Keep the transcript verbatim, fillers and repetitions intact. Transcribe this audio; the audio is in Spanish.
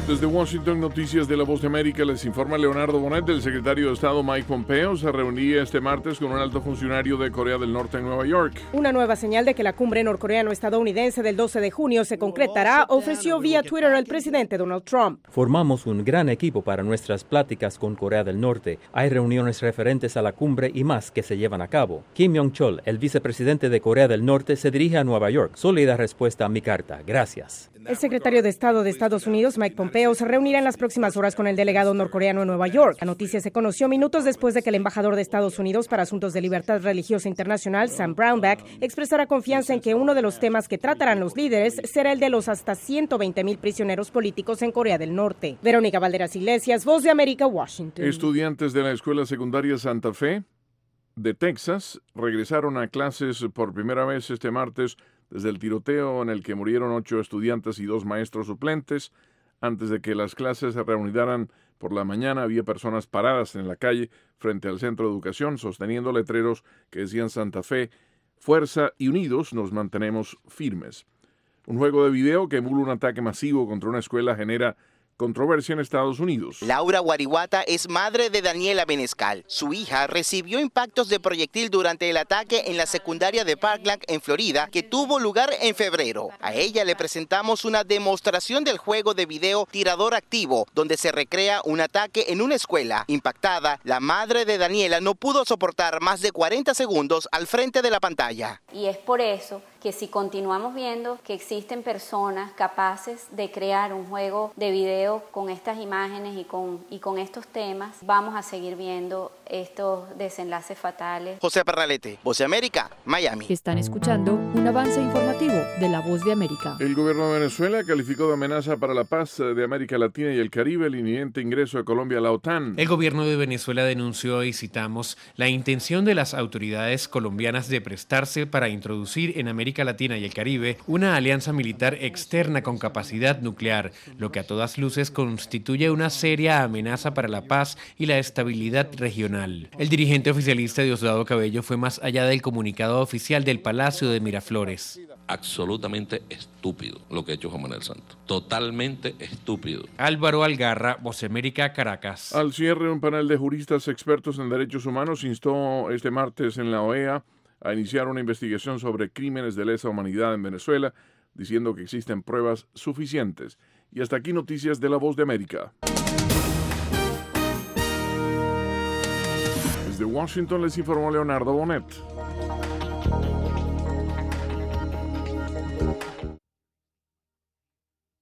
Desde Washington, noticias de La Voz de América, les informa Leonardo Bonet. El secretario de Estado Mike Pompeo se reunía este martes con un alto funcionario de Corea del Norte en Nueva York. Una nueva señal de que la cumbre norcoreano-estadounidense del doce de junio se concretará, ofreció vía Twitter el presidente Donald Trump. Formamos un gran equipo para nuestras pláticas con Corea del Norte. Hay reuniones referentes a la cumbre y más que se llevan a cabo. Kim Yong-chol, el vicepresidente de Corea del Norte, se dirige a Nueva York. Sólida respuesta a mi carta. Gracias. El secretario de Estado de Estados Unidos, Mike Pompeo, se reunirá en las próximas horas con el delegado norcoreano en Nueva York. La noticia se conoció minutos después de que el embajador de Estados Unidos para Asuntos de Libertad Religiosa Internacional, Sam Brownback, expresara confianza en que uno de los temas que tratarán los líderes será el de los hasta ciento veinte mil prisioneros políticos en Corea del Norte. Verónica Valderas Iglesias, Voz de América, Washington. Estudiantes de la Escuela Secundaria Santa Fe de Texas regresaron a clases por primera vez este martes desde el tiroteo en el que murieron ocho estudiantes y dos maestros suplentes. Antes de que las clases se reanudaran por la mañana, había personas paradas en la calle frente al centro de educación sosteniendo letreros que decían Santa Fe, fuerza y unidos nos mantenemos firmes. Un juego de video que emula un ataque masivo contra una escuela genera controversia en Estados Unidos. Laura Guarihuata es madre de Daniela Benescal. Su hija recibió impactos de proyectil durante el ataque en la secundaria de Parkland, en Florida, que tuvo lugar en febrero. A ella le presentamos una demostración del juego de video Tirador Activo, donde se recrea un ataque en una escuela. Impactada, la madre de Daniela no pudo soportar más de cuarenta segundos al frente de la pantalla. Y es por eso que si continuamos viendo que existen personas capaces de crear un juego de video con estas imágenes y con, y con estos temas, vamos a seguir viendo estos desenlaces fatales. José Parralete, Voz de América, Miami. Están escuchando un avance informativo de La Voz de América. El gobierno de Venezuela calificó de amenaza para la paz de América Latina y el Caribe el inminente ingreso de Colombia a la OTAN. El gobierno de Venezuela denunció, y citamos, la intención de las autoridades colombianas de prestarse para introducir en América Latina y el Caribe una alianza militar externa con capacidad nuclear, lo que a todas luces constituye una seria amenaza para la paz y la estabilidad regional. El dirigente oficialista Diosdado Cabello fue más allá del comunicado oficial del Palacio de Miraflores. Absolutamente estúpido lo que ha hecho Juan Manuel Santos. Totalmente estúpido. Álvaro Algarra, Voz de América, Caracas. Al cierre, un panel de juristas expertos en derechos humanos instó este martes en la O E A a iniciar una investigación sobre crímenes de lesa humanidad en Venezuela, diciendo que existen pruebas suficientes. Y hasta aquí noticias de La Voz de América. Desde Washington les informó Leonardo Bonet.